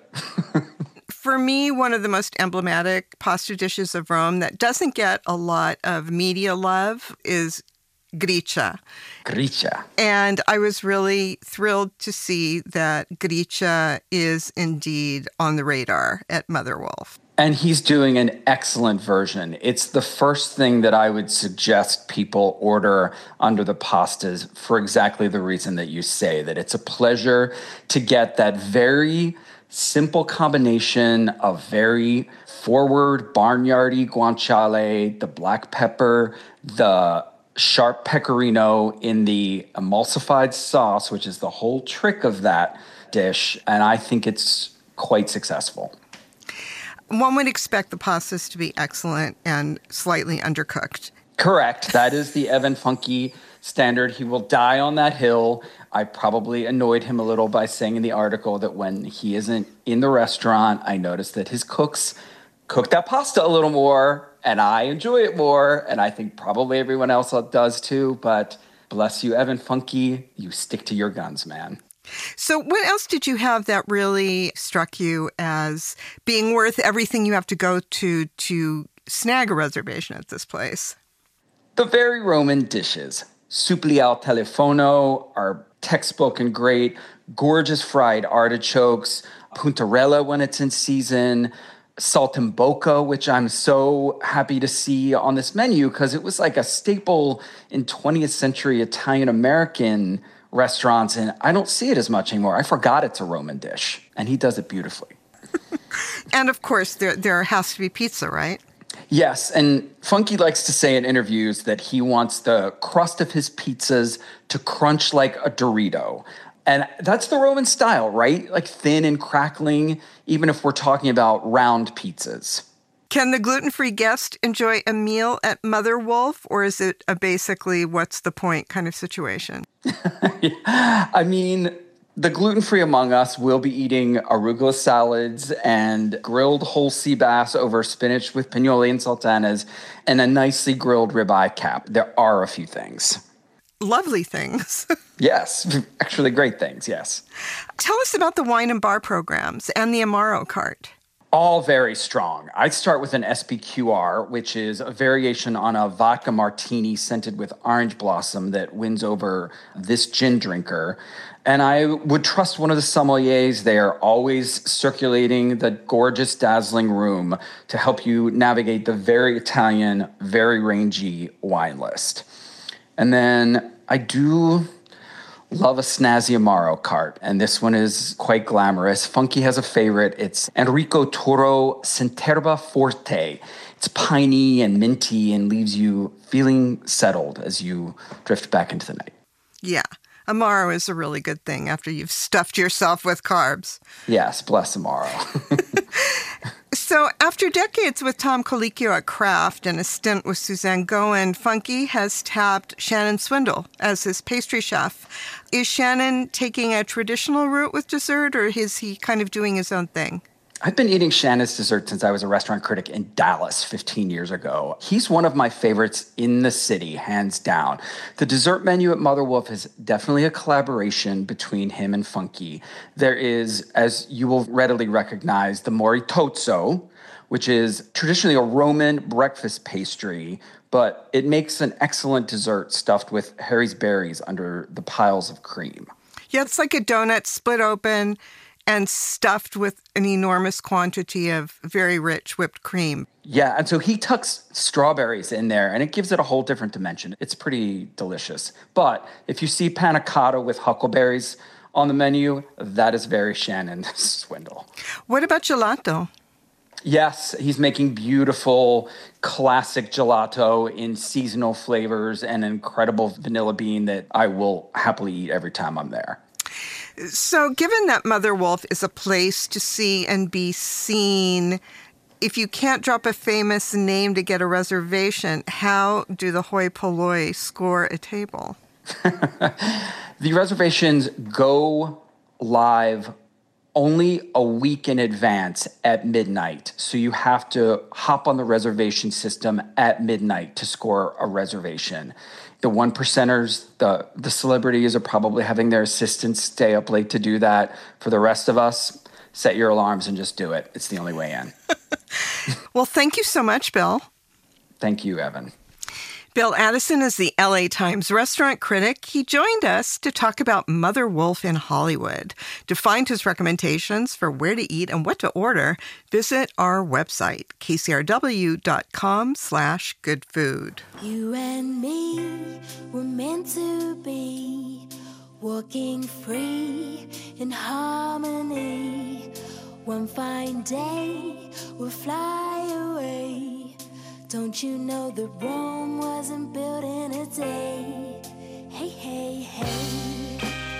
For me, one of the most emblematic pasta dishes of Rome that doesn't get a lot of media love is gricia. Gricia. And I was really thrilled to see that gricia is indeed on the radar at Mother Wolf. And he's doing an excellent version. It's the first thing that I would suggest people order under the pastas for exactly the reason that you say, that it's a pleasure to get that very simple combination of very forward, barnyardy guanciale, the black pepper, the sharp pecorino in the emulsified sauce, which is the whole trick of that dish. And I think it's quite successful. One would expect the pastas to be excellent and slightly undercooked. Correct. That is the Evan Funke standard. He will die on that hill. I probably annoyed him a little by saying in the article that when he isn't in the restaurant, I noticed that his cooks cook that pasta a little more, and I enjoy it more, and I think probably everyone else does too. But bless you, Evan Funke. You stick to your guns, man. So what else did you have that really struck you as being worth everything you have to go to snag a reservation at this place? The very Roman dishes. Supli al telefono are textbook and great. Gorgeous fried artichokes. Puntarella when it's in season. Saltimbocca, which I'm so happy to see on this menu because it was like a staple in 20th century Italian-American restaurants, and I don't see it as much anymore. I forgot it's a Roman dish, and he does it beautifully. And of course, there has to be pizza, right? Yes, and Funke likes to say in interviews that he wants the crust of his pizzas to crunch like a Dorito. And that's the Roman style, right? Like thin and crackling, even if we're talking about round pizzas. Can the gluten-free guest enjoy a meal at Mother Wolf, or is it a basically what's the point kind of situation? I mean, the gluten-free among us will be eating arugula salads and grilled whole sea bass over spinach with pinoli and sultanas and a nicely grilled ribeye cap. There are a few things. Lovely things. Yes, actually great things, yes. Tell us about the wine and bar programs and the Amaro cart. All very strong. I'd start with an SPQR, which is a variation on a vodka martini scented with orange blossom that wins over this gin drinker. And I would trust one of the sommeliers. They are always circulating the gorgeous, dazzling room to help you navigate the very Italian, very rangy wine list. And then I do love a snazzy Amaro cart, and this one is quite glamorous. Funky has a favorite. It's Enrico Toro Centerba Forte. It's piney and minty and leaves you feeling settled as you drift back into the night. Yeah, Amaro is a really good thing after you've stuffed yourself with carbs. Yes, bless Amaro. So after decades with Tom Colicchio at Kraft and a stint with Suzanne Goin, Funky has tapped Shannon Swindle as his pastry chef. Is Shannon taking a traditional route with dessert, or is he kind of doing his own thing? I've been eating Shannon's dessert since I was a restaurant critic in Dallas 15 years ago. He's one of my favorites in the city, hands down. The dessert menu at Mother Wolf is definitely a collaboration between him and Funky. There is, as you will readily recognize, the Moritozzo, which is traditionally a Roman breakfast pastry, but it makes an excellent dessert stuffed with Harry's berries under the piles of cream. Yeah, it's like a donut split open and stuffed with an enormous quantity of very rich whipped cream. Yeah, and so he tucks strawberries in there, and it gives it a whole different dimension. It's pretty delicious. But if you see panna cotta with huckleberries on the menu, that is very Shannon Swindle. What about gelato? Yes, he's making beautiful, classic gelato in seasonal flavors and an incredible vanilla bean that I will happily eat every time I'm there. So given that Mother Wolf is a place to see and be seen, if you can't drop a famous name to get a reservation, how do the hoi polloi score a table? The reservations go live only a week in advance at midnight. So you have to hop on the reservation system at midnight to score a reservation. The one percenters, the celebrities are probably having their assistants stay up late to do that. For the rest of us, set your alarms and just do it. It's the only way in. Well, thank you so much, Bill. Thank you, Evan. Bill Addison is the LA Times restaurant critic. He joined us to talk about Mother Wolf in Hollywood. To find his recommendations for where to eat and what to order, visit our website, kcrw.com/goodfood. You and me were meant to be, walking free in harmony. One fine day we'll fly away. Don't you know that Rome wasn't built in a day? Hey, hey, hey.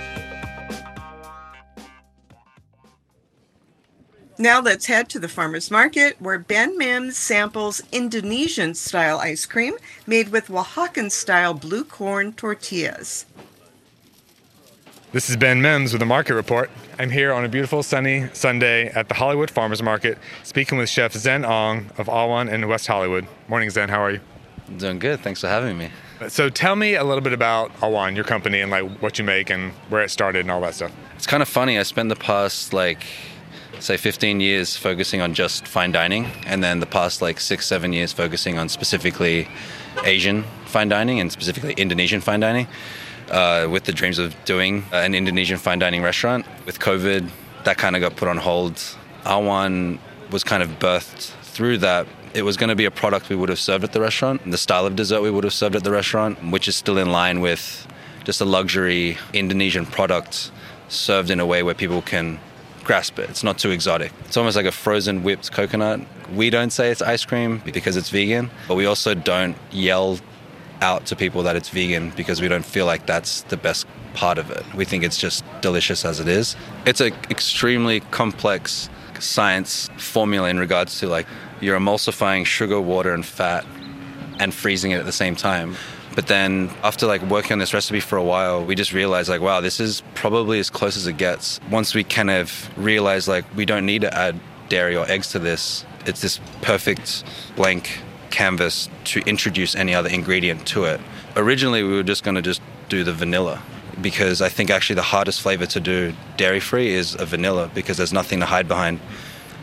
Now let's head to the farmer's market where Ben Mims samples Indonesian-style ice cream made with Oaxacan-style blue corn tortillas. This is Ben Mims with the Market Report. I'm here on a beautiful sunny Sunday at the Hollywood Farmers Market, speaking with Chef Zen Ong of Awan in West Hollywood. Morning, Zen. How are you? Doing good. Thanks for having me. So tell me a little bit about Awan, your company, and like what you make and where it started and all that stuff. It's kind of funny. I spent the past, say 15 years focusing on just fine dining, and then the past 6-7 years focusing on specifically Asian fine dining and specifically Indonesian fine dining. With the dreams of doing an Indonesian fine dining restaurant. With COVID, that kind of got put on hold. Awan was kind of birthed through that. It was going to be a product we would have served at the restaurant, and the style of dessert we would have served at the restaurant, which is still in line with just a luxury Indonesian product served in a way where people can grasp it. It's not too exotic. It's almost like a frozen whipped coconut. We don't say it's ice cream because it's vegan, but we also don't yell out to people that it's vegan because we don't feel like that's the best part of it. We think it's just delicious as it is. It's an extremely complex science formula in regards to you're emulsifying sugar, water, and fat and freezing it at the same time. But then after working on this recipe for a while, we just realized wow, this is probably as close as it gets. Once we kind of realized we don't need to add dairy or eggs to this, it's this perfect blank canvas to introduce any other ingredient to it. Originally, we were just going to just do the vanilla because I think actually the hardest flavor to do dairy-free is a vanilla because there's nothing to hide behind.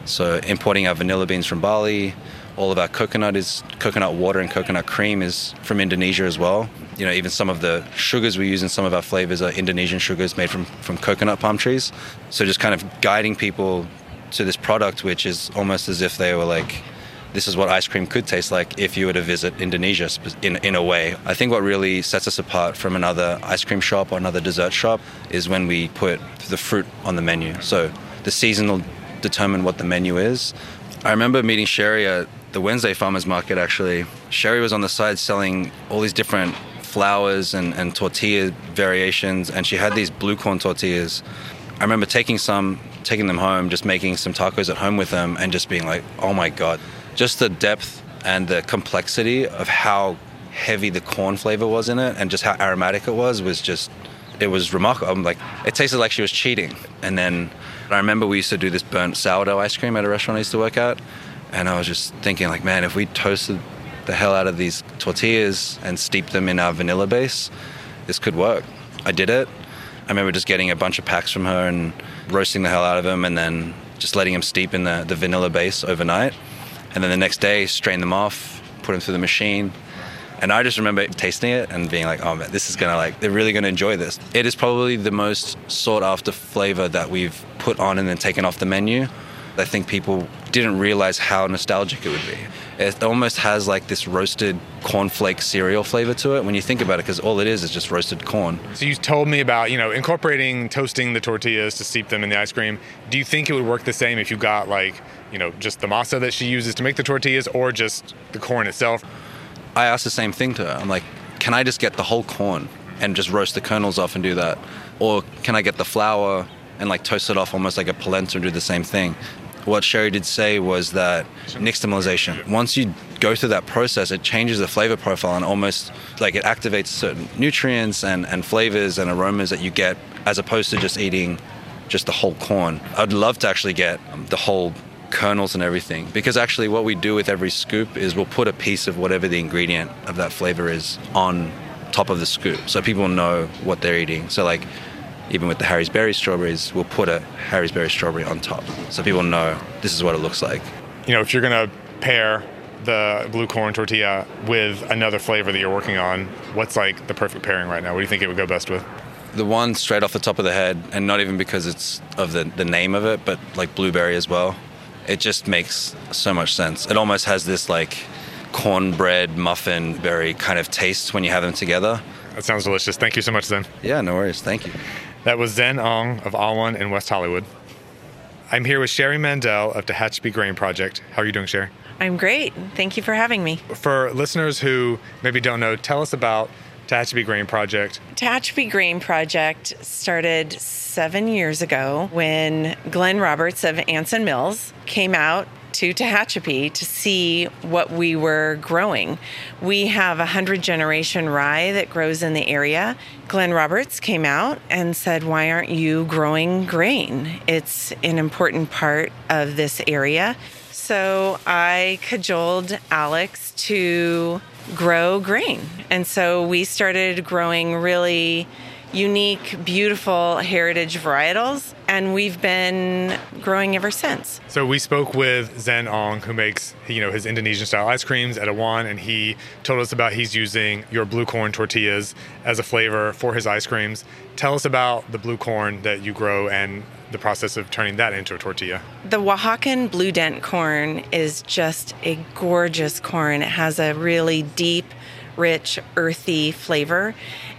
So importing our vanilla beans from Bali, all of our coconut water and coconut cream is from Indonesia as well. You know, even some of the sugars we use in some of our flavors are Indonesian sugars made from coconut palm trees. So just kind of guiding people to this product, which is almost as if they were like, this is what ice cream could taste like if you were to visit Indonesia in a way. I think what really sets us apart from another ice cream shop or another dessert shop is when we put the fruit on the menu. So the season will determine what the menu is. I remember meeting Sherry at the Wednesday Farmers Market, actually. Sherry was on the side selling all these different flours and tortilla variations, and she had these blue corn tortillas. I remember taking them home, just making some tacos at home with them, and just being like, oh my God. Just the depth and the complexity of how heavy the corn flavor was in it and just how aromatic it was remarkable. I'm like, it tasted like she was cheating. And then I remember we used to do this burnt sourdough ice cream at a restaurant I used to work at. And I was just thinking like, man, if we toasted the hell out of these tortillas and steeped them in our vanilla base, this could work. I did it. I remember just getting a bunch of packs from her and roasting the hell out of them and then just letting them steep in the vanilla base overnight. And then the next day, strain them off, put them through the machine. And I just remember tasting it and being like, oh man, this is they're really gonna enjoy this. It is probably the most sought after flavor that we've put on and then taken off the menu. I think people didn't realize how nostalgic it would be. It almost has like this roasted cornflake cereal flavor to it when you think about it, because all it is just roasted corn. So you told me about, incorporating toasting the tortillas to steep them in the ice cream. Do you think it would work the same if you got just the masa that she uses to make the tortillas or just the corn itself? I asked the same thing to her. I'm like, can I just get the whole corn and just roast the kernels off and do that? Or can I get the flour and toast it off almost like a polenta and do the same thing? What Sherry did say was that nixtamalization, once you go through that process, it changes the flavor profile and almost it activates certain nutrients and flavors and aromas that you get as opposed to just eating just the whole corn. I'd love to actually get the whole kernels and everything, because actually what we do with every scoop is we'll put a piece of whatever the ingredient of that flavor is on top of the scoop so people know what they're eating. So even with the Harry's Berry strawberries, we'll put a Harry's Berry strawberry on top so people know this is what it looks like. If you're going to pair the blue corn tortilla with another flavor that you're working on, what's the perfect pairing right now? What do you think it would go best with? The one straight off the top of the head, and not even because it's of the name of it, but blueberry as well. It just makes so much sense. It almost has this cornbread muffin berry kind of taste when you have them together. That sounds delicious. Thank you so much, Zen. Yeah, no worries. Thank you. That was Zen Ong of Alwan in West Hollywood. I'm here with Sherry Mandel of Tehachapi Grain Project. How are you doing, Sherry? I'm great. Thank you for having me. For listeners who maybe don't know, tell us about Tehachapi Grain Project. Tehachapi Grain Project started 7 years ago when Glenn Roberts of Anson Mills came out to Tehachapi to see what we were growing. We have 100-generation rye that grows in the area. Glenn Roberts came out and said, why aren't you growing grain? It's an important part of this area. So I cajoled Alex to grow grain. And so we started growing really unique, beautiful heritage varietals, and we've been growing ever since. So we spoke with Zen Ong, who makes, his Indonesian-style ice creams at Awan, and he told us about he's using your blue corn tortillas as a flavor for his ice creams. Tell us about the blue corn that you grow and the process of turning that into a tortilla. The Oaxacan Blue Dent corn is just a gorgeous corn. It has a really deep, rich, earthy flavor,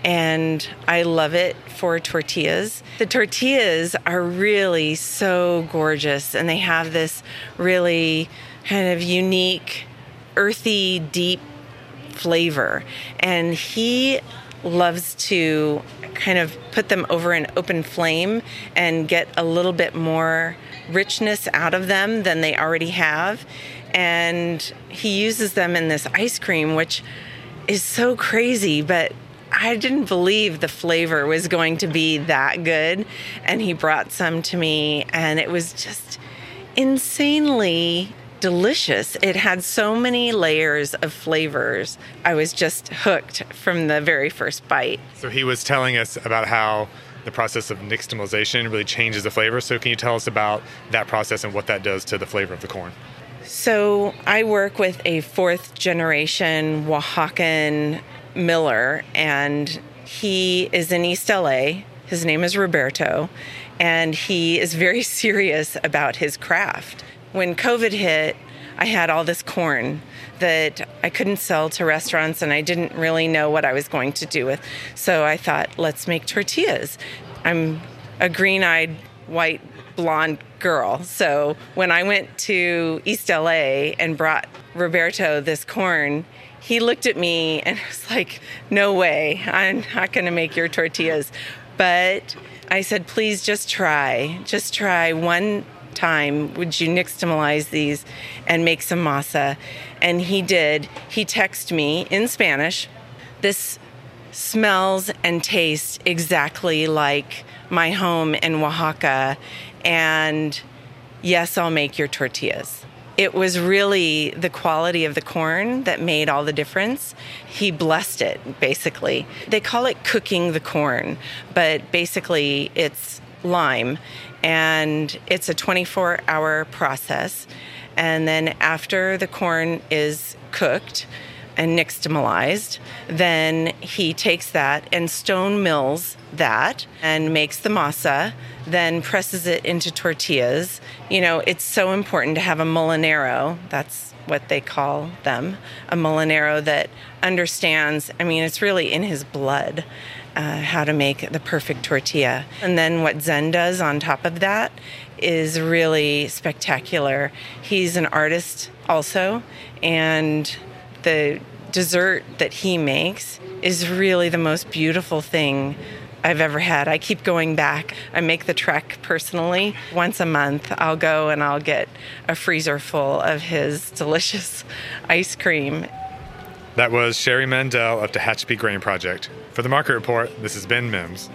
and I love it for tortillas. The tortillas are really so gorgeous, and they have this really kind of unique, earthy, deep flavor. And he loves to kind of put them over an open flame and get a little bit more richness out of them than they already have. And he uses them in this ice cream, which is so crazy, but I didn't believe the flavor was going to be that good. And he brought some to me, and it was just insanely delicious. It had so many layers of flavors. I was just hooked from the very first bite. So he was telling us about how the process of nixtamalization really changes the flavor. So can you tell us about that process and what that does to the flavor of the corn? So I work with a 4th generation Oaxacan miller, and he is in East LA. His name is Roberto, and he is very serious about his craft. When COVID hit, I had all this corn that I couldn't sell to restaurants, and I didn't really know what I was going to do with. So I thought, let's make tortillas. I'm a green-eyed, white, blonde girl. So when I went to East LA and brought Roberto this corn, he looked at me and was like, no way, I'm not going to make your tortillas. But I said, please just try one time. Would you nixtamalize these and make some masa? And he did. He texted me in Spanish, this smells and tastes exactly like my home in Oaxaca, and yes, I'll make your tortillas. It was really the quality of the corn that made all the difference. He blessed it, basically. They call it cooking the corn, but basically it's lime, and it's a 24-hour process. And then after the corn is cooked and nixtamalized, then he takes that and stone mills that and makes the masa, then presses it into tortillas. You know, it's so important to have a molinero. That's what they call them, a molinero that understands, I mean, it's really in his blood, how to make the perfect tortilla. And then what Zen does on top of that is really spectacular. He's an artist also, and the dessert that he makes is really the most beautiful thing I've ever had. I keep going back. I make the trek personally. Once a month, I'll go and I'll get a freezer full of his delicious ice cream. That was Sherry Mandel of Tehachapi Grain Project. For the Market Report, this is Ben Mims.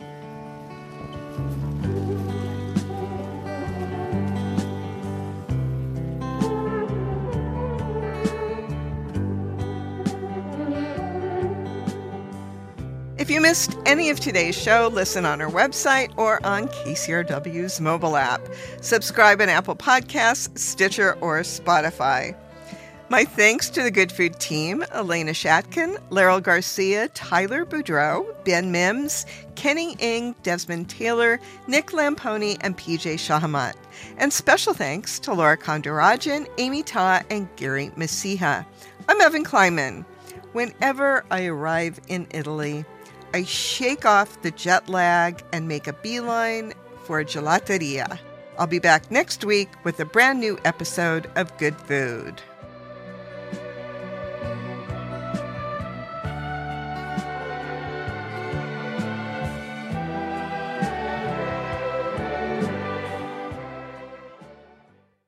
If you missed any of today's show, listen on our website or on KCRW's mobile app. Subscribe on Apple Podcasts, Stitcher, or Spotify. My thanks to the Good Food team, Elena Shatkin, Laryl Garcia, Tyler Boudreau, Ben Mims, Kenny Ng, Desmond Taylor, Nick Lamponi, and PJ Shahamat. And special thanks to Laura Kondarajan, Amy Ta, and Gary Masiha. I'm Evan Kleinman. Whenever I arrive in Italy, I shake off the jet lag and make a beeline for a gelateria. I'll be back next week with a brand new episode of Good Food.